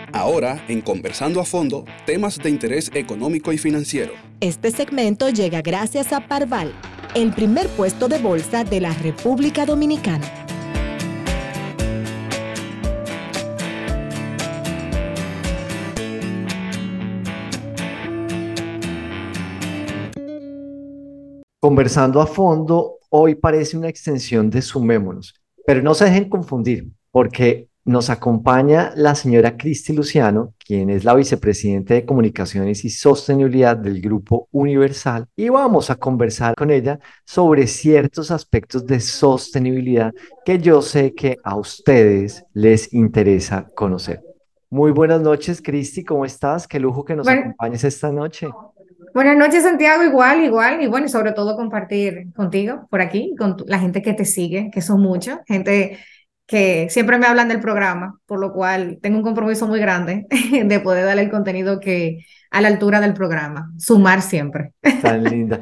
Ahora, en Conversando a Fondo, temas de interés económico y financiero. Este segmento llega gracias a Parval, el primer puesto de bolsa de la República Dominicana. Conversando a fondo, hoy parece una extensión de Sumémonos, pero no se dejen confundir, porque nos acompaña la señora Cristi Luciano, quien es la vicepresidenta de Comunicaciones y Sostenibilidad del Grupo Universal, y vamos a conversar con ella sobre ciertos aspectos de sostenibilidad que yo sé que a ustedes les interesa conocer. Muy buenas noches, Cristi, ¿cómo estás? Qué lujo que nos Bueno, acompañes esta noche. buenas noches, Santiago, igual, y bueno, y sobre todo compartir contigo por aquí, con la gente que te sigue, que son muchos, gente que siempre me hablan del programa, por lo cual tengo un compromiso muy grande de poder darle el contenido que a la altura del programa, sumar siempre. Tan linda.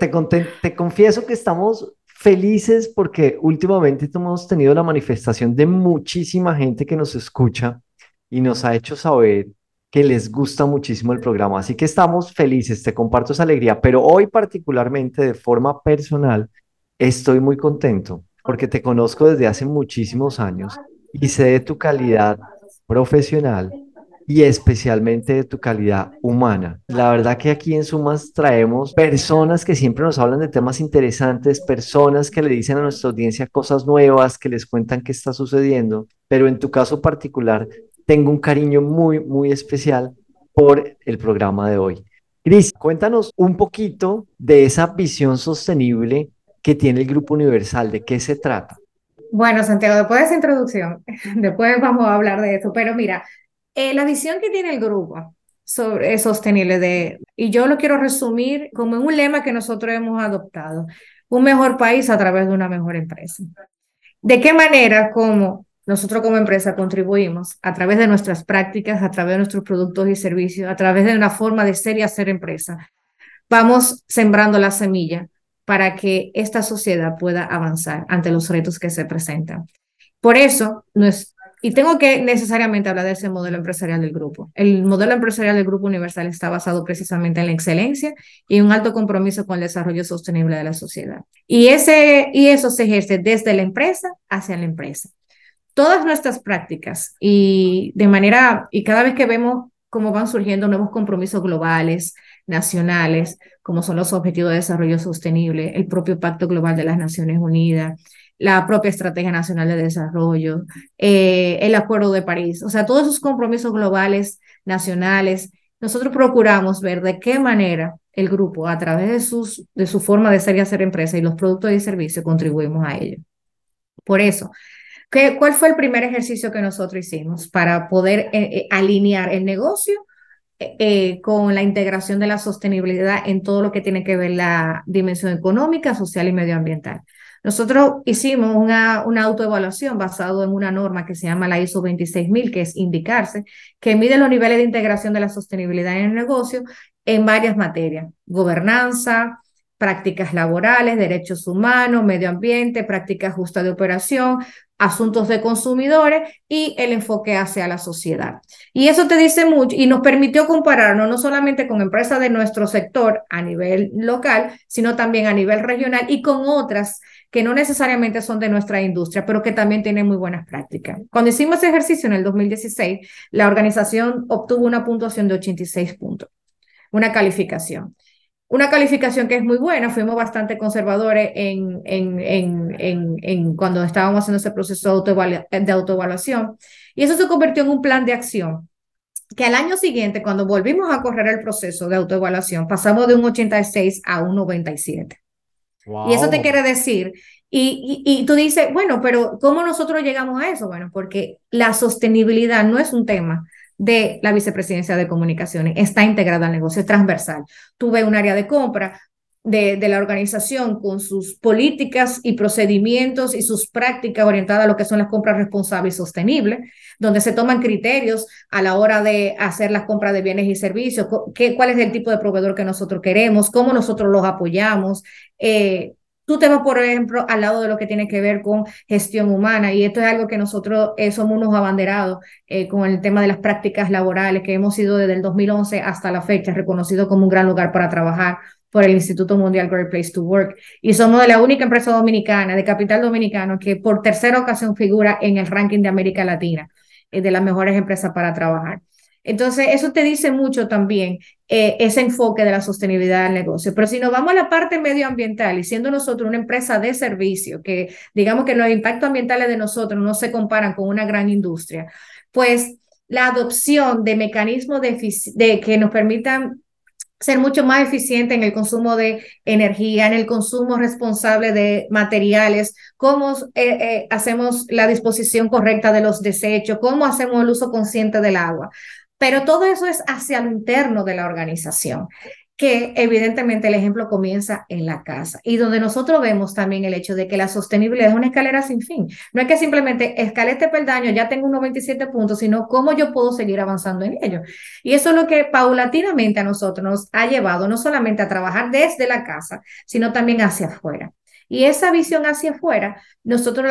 Te confieso que estamos felices porque últimamente hemos tenido la manifestación de muchísima gente que nos escucha y nos ha hecho saber que les gusta muchísimo el programa. Así que estamos felices, te comparto esa alegría, pero hoy particularmente de forma personal estoy muy contento porque te conozco desde hace muchísimos años y sé de tu calidad profesional y especialmente de tu calidad humana. La verdad que aquí en Sumas traemos personas que siempre nos hablan de temas interesantes, personas que le dicen a nuestra audiencia cosas nuevas, que les cuentan qué está sucediendo, pero en tu caso particular tengo un cariño muy especial por el programa de hoy. Cris, cuéntanos un poquito de esa visión sostenible que tiene el Grupo Universal, ¿de qué se trata? Bueno, Santiago, después de esa introducción, después vamos a hablar de eso, pero mira, la visión que tiene el grupo sobre es sostenible y yo lo quiero resumir como en un lema que nosotros hemos adoptado, un mejor país a través de una mejor empresa. ¿De qué manera, como nosotros como empresa contribuimos a través de nuestras prácticas, a través de nuestros productos y servicios, a través de una forma de ser y hacer empresa? Vamos sembrando la semilla para que esta sociedad pueda avanzar ante los retos que se presentan. Por eso, y tengo que necesariamente hablar de ese modelo empresarial del grupo. El modelo empresarial del Grupo Universal está basado precisamente en la excelencia y un alto compromiso con el desarrollo sostenible de la sociedad. Y eso se ejerce desde la empresa hacia la empresa. Todas nuestras prácticas y cada vez que vemos cómo van surgiendo nuevos compromisos globales, nacionales, como son los Objetivos de Desarrollo Sostenible, el propio Pacto Global de las Naciones Unidas, la propia Estrategia Nacional de Desarrollo, el Acuerdo de París, o sea, todos esos compromisos globales, nacionales, nosotros procuramos ver de qué manera el grupo, a través de su forma de ser y hacer empresa y los productos y servicios, contribuimos a ello. Por eso, ¿cuál fue el primer ejercicio que nosotros hicimos para poder alinear el negocio con la integración de la sostenibilidad en todo lo que tiene que ver la dimensión económica, social y medioambiental? Nosotros hicimos una autoevaluación basado en una norma que se llama la ISO 26000, que es indicarse, que mide los niveles de integración de la sostenibilidad en el negocio en varias materias: gobernanza, prácticas laborales, derechos humanos, medio ambiente, prácticas justas de operación, asuntos de consumidores y el enfoque hacia la sociedad. Y eso te dice mucho y nos permitió compararnos no solamente con empresas de nuestro sector a nivel local, sino también a nivel regional y con otras que no necesariamente son de nuestra industria, pero que también tienen muy buenas prácticas. Cuando hicimos ese ejercicio en el 2016, la organización obtuvo una puntuación de 86 puntos, una calificación. Una calificación que es muy buena. Fuimos bastante conservadores cuando estábamos haciendo ese proceso de autoevaluación. Y eso se convirtió en un plan de acción que al año siguiente, cuando volvimos a correr el proceso de autoevaluación, pasamos de un 86 a un 97. Y eso te Wow. quiere decir, y tú dices, bueno, pero ¿cómo nosotros llegamos a eso? Bueno, porque la sostenibilidad no es un tema de la vicepresidencia de comunicaciones, está integrada al negocio, es transversal. Tú ves un área de compra de la organización con sus políticas y procedimientos y sus prácticas orientadas a lo que son las compras responsables y sostenibles, donde se toman criterios a la hora de hacer las compras de bienes y servicios, cuál es el tipo de proveedor que nosotros queremos, cómo nosotros los apoyamos, Tú te vas, por ejemplo, al lado de lo que tiene que ver con gestión humana, y esto es algo que nosotros somos unos abanderados con el tema de las prácticas laborales, que hemos sido desde el 2011 hasta la fecha reconocido como un gran lugar para trabajar por el Instituto Mundial Great Place to Work. Y somos de la única empresa dominicana, de capital dominicano, que por tercera ocasión figura en el ranking de América Latina, de las mejores empresas para trabajar. Entonces, eso te dice mucho también ese enfoque de la sostenibilidad del negocio. Pero si nos vamos a la parte medioambiental y siendo nosotros una empresa de servicio, que digamos que los impactos ambientales de nosotros no se comparan con una gran industria, pues la adopción de mecanismos de que nos permitan ser mucho más eficiente en el consumo de energía, en el consumo responsable de materiales, cómo hacemos la disposición correcta de los desechos, cómo hacemos el uso consciente del agua. Pero todo eso es hacia lo interno de la organización, que evidentemente el ejemplo comienza en la casa y donde nosotros vemos también el hecho de que la sostenibilidad es una escalera sin fin. No es que simplemente escalé este peldaño, ya tengo unos 27 puntos, sino cómo yo puedo seguir avanzando en ello. Y eso es lo que paulatinamente a nosotros nos ha llevado no solamente a trabajar desde la casa, sino también hacia afuera. Y esa visión hacia afuera, nosotros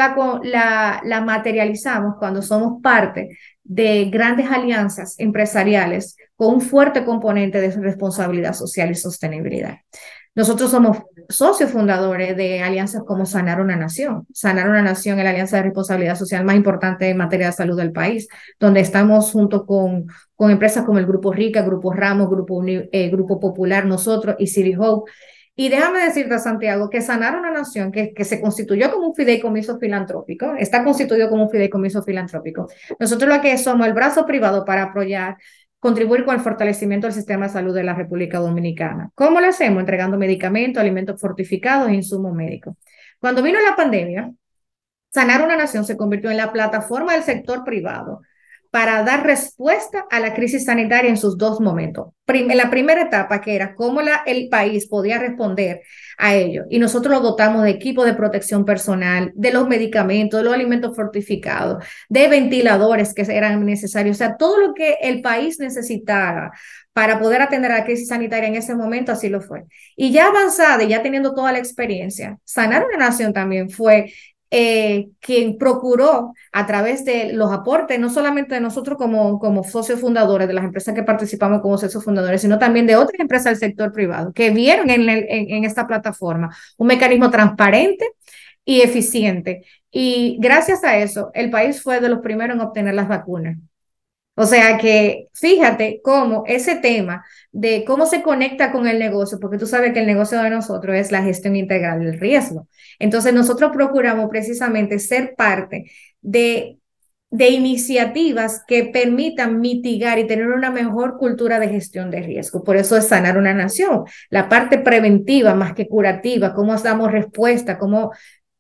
la materializamos cuando somos parte de grandes alianzas empresariales con un fuerte componente de responsabilidad social y sostenibilidad. Nosotros somos socios fundadores de alianzas como Sanar una Nación. Sanar una Nación es la alianza de responsabilidad social más importante en materia de salud del país, donde estamos junto con empresas como el Grupo Rica, Grupo Ramos, Grupo Popular, nosotros y City Hope. Y déjame decirte, Santiago, que Sanar una Nación, que se constituyó como un fideicomiso filantrópico, está constituido como un fideicomiso filantrópico. Nosotros lo que somos el brazo privado para apoyar, contribuir con el fortalecimiento del sistema de salud de la República Dominicana. ¿Cómo lo hacemos? Entregando medicamentos, alimentos fortificados e insumos médicos. Cuando vino la pandemia, Sanar una Nación se convirtió en la plataforma del sector privado para dar respuesta a la crisis sanitaria en sus dos momentos. En la primera etapa, que era cómo el país podía responder a ello, y nosotros lo dotamos de equipos de protección personal, de los medicamentos, de los alimentos fortificados, de ventiladores que eran necesarios, o sea, todo lo que el país necesitara para poder atender a la crisis sanitaria en ese momento, así lo fue. Y ya avanzada y ya teniendo toda la experiencia, Sanar una Nación también fue quien procuró a través de los aportes, no solamente de nosotros como socios fundadores, de las empresas que participamos como socios fundadores, sino también de otras empresas del sector privado, que vieron en esta plataforma un mecanismo transparente y eficiente. Y gracias a eso, el país fue de los primeros en obtener las vacunas. O sea que fíjate cómo ese tema de cómo se conecta con el negocio, porque tú sabes que el negocio de nosotros es la gestión integral del riesgo. Entonces nosotros procuramos precisamente ser parte de iniciativas que permitan mitigar y tener una mejor cultura de gestión de riesgo. Por eso es Sanar una Nación, la parte preventiva más que curativa, cómo damos respuesta, cómo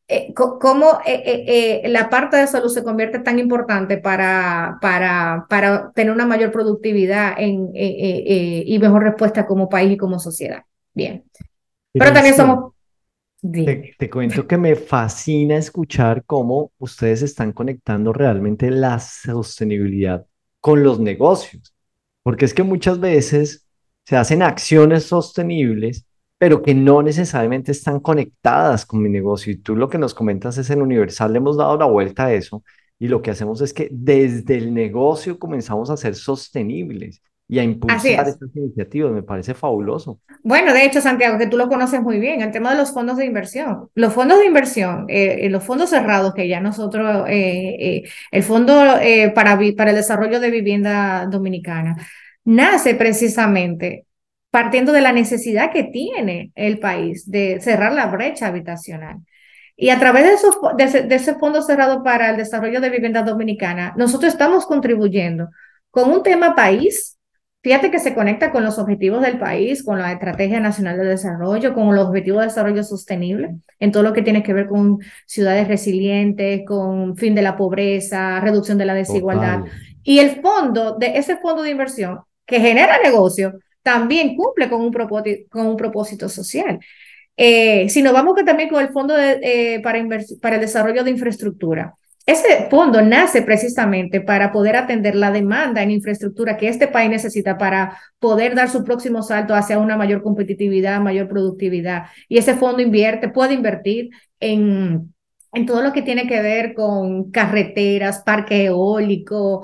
la parte de salud se convierte tan importante para tener una mayor productividad y mejor respuesta como país y como sociedad. Bien. Pero también Cristian, somos... Dime. te cuento que me fascina escuchar cómo ustedes están conectando realmente la sostenibilidad con los negocios, porque es que muchas veces se hacen acciones sostenibles, pero que no necesariamente están conectadas con mi negocio. Y tú lo que nos comentas es en Universal, le hemos dado la vuelta a eso y lo que hacemos es que desde el negocio comenzamos a ser sostenibles y a Así impulsar es. estas iniciativas. Me parece fabuloso. Bueno, de hecho, Santiago, que tú lo conoces muy bien, el tema de los fondos de inversión. Los fondos de inversión, los fondos cerrados que ya nosotros, el Fondo para el Desarrollo de Vivienda Dominicana, nace precisamente partiendo de la necesidad que tiene el país de cerrar la brecha habitacional. Y a través de ese fondo cerrado para el desarrollo de vivienda dominicana, nosotros estamos contribuyendo con un tema país. Fíjate que se conecta con los objetivos del país, con la Estrategia Nacional de Desarrollo, con los objetivos de desarrollo sostenible, en todo lo que tiene que ver con ciudades resilientes, con fin de la pobreza, reducción de la desigualdad. Total. Y ese fondo de inversión que genera negocio, también cumple con un propósito social. Si nos vamos también con el Fondo para el Desarrollo de Infraestructura, ese fondo nace precisamente para poder atender la demanda en infraestructura que este país necesita para poder dar su próximo salto hacia una mayor competitividad, mayor productividad. Y ese fondo puede invertir en todo lo que tiene que ver con carreteras, parque eólico,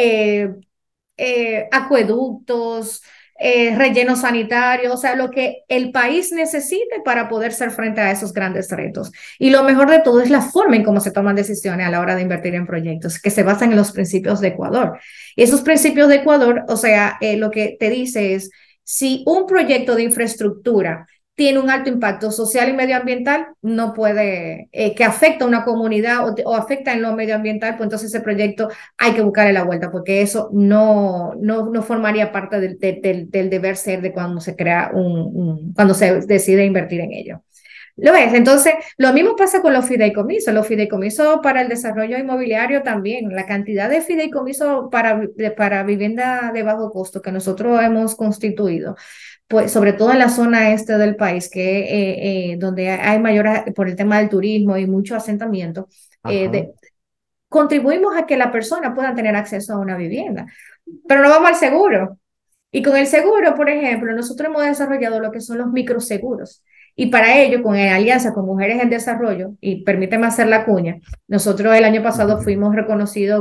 acueductos, rellenos sanitarios, o sea, lo que el país necesite para poder hacer frente a esos grandes retos. Y lo mejor de todo es la forma en cómo se toman decisiones a la hora de invertir en proyectos, que se basan en los principios de Ecuador. Y esos principios de Ecuador, o sea, lo que te dice es, si un proyecto de infraestructura tiene un alto impacto social y medioambiental, no puede, que afecta a una comunidad o afecta en lo medioambiental, pues entonces ese proyecto hay que buscarle la vuelta, porque eso no formaría parte del deber ser de cuando se crea cuando se decide invertir en ello. ¿Lo ves? Entonces, lo mismo pasa con los fideicomisos para el desarrollo inmobiliario también, la cantidad de fideicomisos para vivienda de bajo costo que nosotros hemos constituido, pues sobre todo en la zona este del país, donde hay mayor, por el tema del turismo y mucho asentamiento, Ajá. contribuimos a que la persona pueda tener acceso a una vivienda. Pero no vamos al seguro. Y con el seguro, por ejemplo, nosotros hemos desarrollado lo que son los microseguros. Y para ello, con alianza con Mujeres en Desarrollo, y permíteme hacer la cuña, nosotros el año pasado Ujú. fuimos reconocidos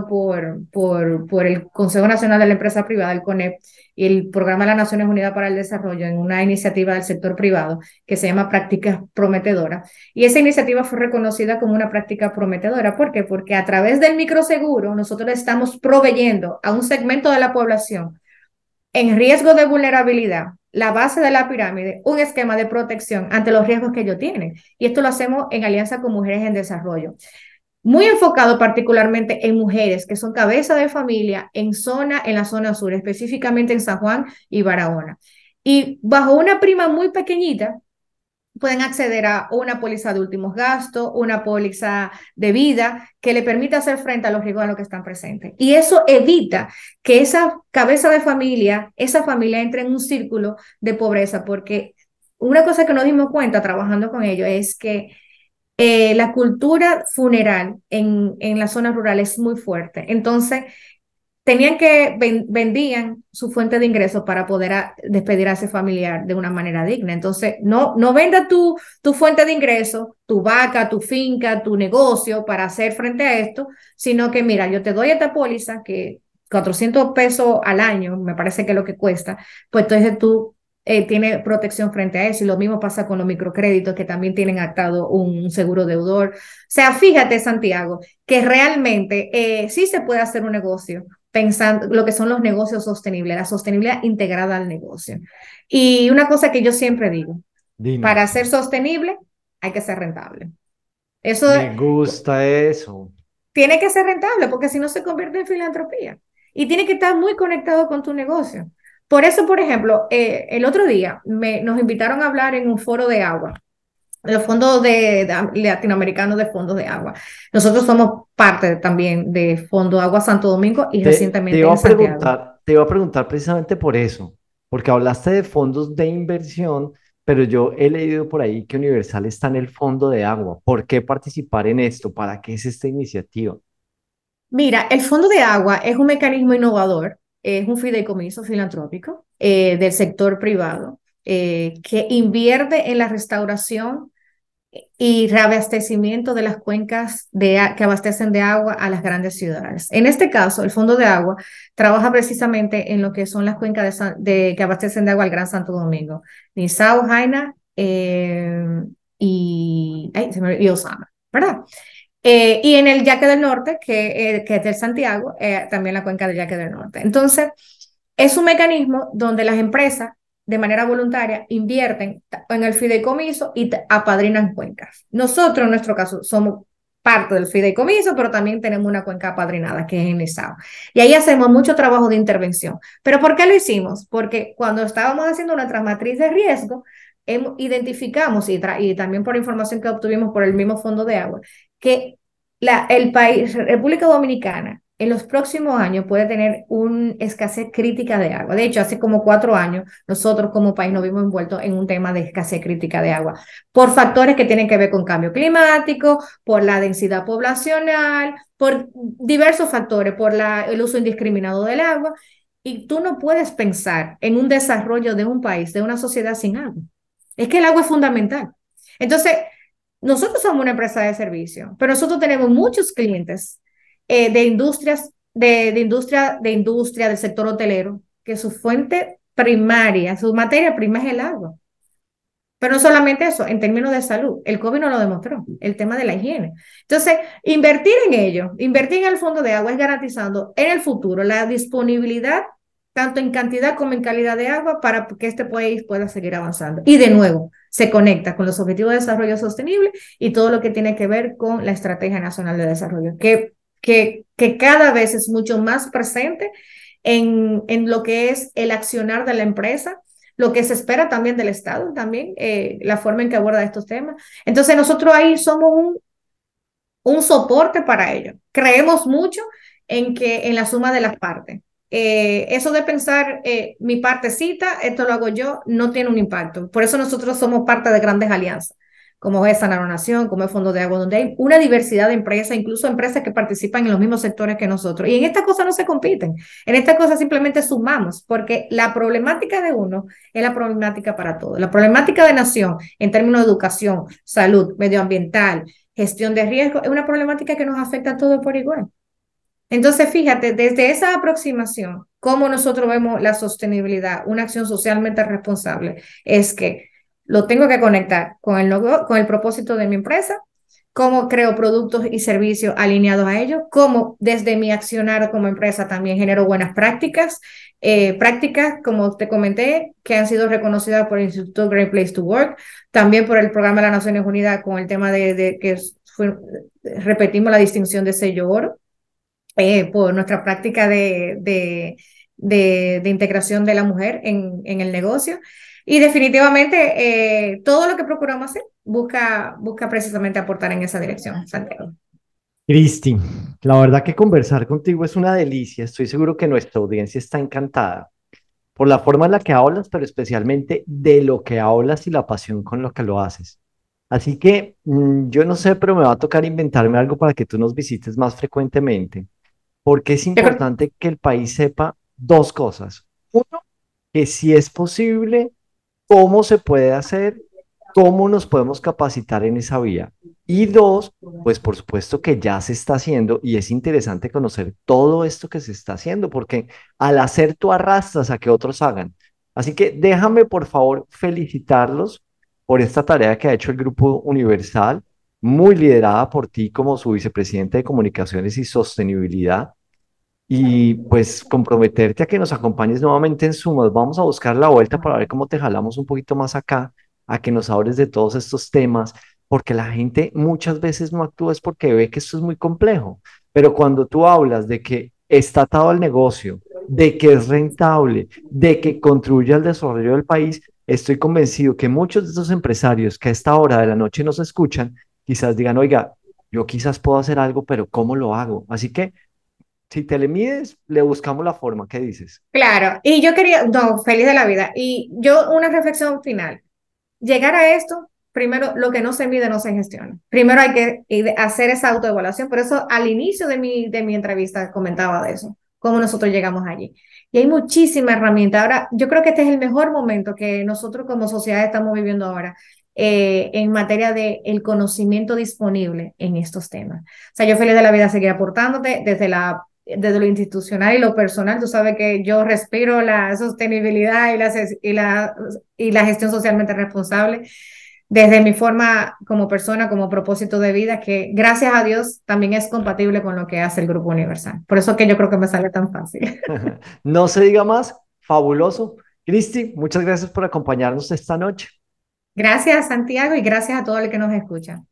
por el Consejo Nacional de la Empresa Privada, el CONEP, y el Programa de las Naciones Unidas para el Desarrollo, en una iniciativa del sector privado que se llama Prácticas Prometedoras. Y esa iniciativa fue reconocida como una práctica prometedora. ¿Por qué? Porque a través del microseguro nosotros le estamos proveyendo a un segmento de la población en riesgo de vulnerabilidad, la base de la pirámide, un esquema de protección ante los riesgos que ellos tienen. Y esto lo hacemos en alianza con Mujeres en Desarrollo. Muy enfocado particularmente en mujeres que son cabeza de familia en la zona sur, específicamente en San Juan y Barahona. Y bajo una prima muy pequeñita, pueden acceder a una póliza de últimos gastos, una póliza de vida que le permita hacer frente a los riesgos a los que están presentes. Y eso evita que esa cabeza de familia, esa familia entre en un círculo de pobreza, porque una cosa que nos dimos cuenta trabajando con ellos es que la cultura funeral en la zona rural es muy fuerte. Entonces, vendían su fuente de ingresos para poder despedir a ese familiar de una manera digna. Entonces, no venda tu fuente de ingresos, tu vaca, tu finca, tu negocio para hacer frente a esto, sino que mira, yo te doy esta póliza que 400 pesos al año, me parece que es lo que cuesta, pues entonces tú tienes protección frente a eso. Y lo mismo pasa con los microcréditos que también tienen atado un seguro deudor. O sea, fíjate, Santiago, que realmente sí se puede hacer un negocio pensando lo que son los negocios sostenibles, la sostenibilidad integrada al negocio. Y una cosa que yo siempre digo, para Dinos. ser sostenible hay que ser rentable. Eso Me gusta eso. tiene que ser rentable porque si no se convierte en filantropía y tiene que estar muy conectado con tu negocio. Por eso, por ejemplo, el otro día nos invitaron a hablar en un foro de agua, los fondos latinoamericanos de fondos de agua. Nosotros somos parte también de Fondo Agua Santo Domingo y Te recientemente iba en a Santiago. preguntar, te iba a preguntar precisamente por eso, porque hablaste de fondos de inversión, pero yo he leído por ahí que Universal está en el fondo de agua. ¿Por qué participar en esto? ¿Para qué es esta iniciativa? Mira, el Fondo de Agua es un mecanismo innovador, es un fideicomiso filantrópico del sector privado que invierte en la restauración y reabastecimiento de las cuencas que abastecen de agua a las grandes ciudades. En este caso, el Fondo de Agua trabaja precisamente en lo que son las cuencas que abastecen de agua al Gran Santo Domingo, Nizao, Jaina y Osama, ¿verdad? Y en el Yaque del Norte, que es del Santiago, también la cuenca del Yaque del Norte. Entonces, es un mecanismo donde las empresas, de manera voluntaria, invierten en el fideicomiso y apadrinan cuencas. Nosotros, en nuestro caso, somos parte del fideicomiso, pero también tenemos una cuenca apadrinada, que es en Nizao. Y ahí hacemos mucho trabajo de intervención. ¿Pero por qué lo hicimos? Porque cuando estábamos haciendo nuestra matriz de riesgo, identificamos, y también por información que obtuvimos por el mismo Fondo de Agua, que el país, República Dominicana, en los próximos años puede tener una escasez crítica de agua. De hecho, hace como 4 años nosotros como país nos vimos envueltos en un tema de escasez crítica de agua por factores que tienen que ver con cambio climático, por la densidad poblacional, por diversos factores, por el uso indiscriminado del agua. Y tú no puedes pensar en un desarrollo de un país, de una sociedad sin agua. Es que el agua es fundamental. Entonces, nosotros somos una empresa de servicio, pero nosotros tenemos muchos clientes de industrias, de industria del sector hotelero, que su fuente primaria, su materia prima es el agua. Pero no solamente eso, en términos de salud, el COVID no lo demostró, el tema de la higiene. Entonces, invertir en ello, invertir en el fondo de agua es garantizando en el futuro la disponibilidad, tanto en cantidad como en calidad de agua, para que este país pueda seguir avanzando. Y de nuevo, se conecta con los Objetivos de Desarrollo Sostenible y todo lo que tiene que ver con la Estrategia Nacional de Desarrollo, que cada vez es mucho más presente en lo que es el accionar de la empresa, lo que se espera también del Estado, también la forma en que aborda estos temas. Entonces nosotros ahí somos un soporte para ello. Creemos mucho en la suma de las partes. Eso de pensar mi partecita, esto lo hago yo, no tiene un impacto. Por eso nosotros somos parte de grandes alianzas, como es Sanar Nación, como es Fondo de Agua, donde hay una diversidad de empresas, incluso empresas que participan en los mismos sectores que nosotros. Y en estas cosas no se compiten, en estas cosas simplemente sumamos, porque la problemática de uno es la problemática para todos. La problemática de nación, en términos de educación, salud, medioambiental, gestión de riesgo, es una problemática que nos afecta a todos por igual. Entonces, fíjate, desde esa aproximación, cómo nosotros vemos la sostenibilidad, una acción socialmente responsable, es que lo tengo que conectar con el propósito de mi empresa, cómo creo productos y servicios alineados a ello, cómo desde mi accionar como empresa también genero buenas prácticas, prácticas, como te comenté, que han sido reconocidas por el Instituto Great Place to Work, también por el Programa de las Naciones Unidas con el tema de que repetimos la distinción de sello oro, por nuestra práctica de integración de la mujer en el negocio. Y definitivamente todo lo que procuramos hacer busca precisamente aportar en esa dirección, Santiago. Cristi, la verdad que conversar contigo es una delicia. Estoy seguro que nuestra audiencia está encantada por la forma en la que hablas, pero especialmente de lo que hablas y la pasión con lo que lo haces. Así que yo no sé, pero me va a tocar inventarme algo para que tú nos visites más frecuentemente, porque es Yo creo- importante que el país sepa dos cosas. Uno, que si es posible, cómo se puede hacer, cómo nos podemos capacitar en esa vía. Y dos, pues por supuesto que ya se está haciendo y es interesante conocer todo esto que se está haciendo, porque al hacer tú arrastras a que otros hagan. Así que déjame por favor felicitarlos por esta tarea que ha hecho el Grupo Universal, muy liderada por ti como su vicepresidente de Comunicaciones y Sostenibilidad y pues comprometerte a que nos acompañes nuevamente en Sumas. Vamos a buscar la vuelta para ver cómo te jalamos un poquito más acá, a que nos hables de todos estos temas, porque la gente muchas veces no actúa es porque ve que esto es muy complejo, pero cuando tú hablas de que está atado al negocio, de que es rentable, de que contribuye al desarrollo del país, estoy convencido que muchos de esos empresarios que a esta hora de la noche nos escuchan, quizás digan, oiga, yo quizás puedo hacer algo, pero ¿cómo lo hago? Así que si te le mides, le buscamos la forma. ¿Qué dices? Claro, y yo quería, no, feliz de la vida. Y yo una reflexión final. Llegar a esto, primero, lo que no se mide no se gestiona. Primero hay que hacer esa autoevaluación. Por eso al inicio de mi entrevista comentaba de eso, cómo nosotros llegamos allí. Y hay muchísima herramienta. Ahora, yo creo que este es el mejor momento que nosotros como sociedad estamos viviendo ahora en materia de el conocimiento disponible en estos temas. O sea, yo feliz de la vida seguir aportándote desde lo institucional y lo personal. Tú sabes que yo respiro la sostenibilidad y la gestión socialmente responsable desde mi forma como persona, como propósito de vida, que gracias a Dios también es compatible con lo que hace el Grupo Universal. Por eso que yo creo que me sale tan fácil. No se diga más, fabuloso. Cristi, muchas gracias por acompañarnos esta noche. Gracias, Santiago, y gracias a todo el que nos escucha.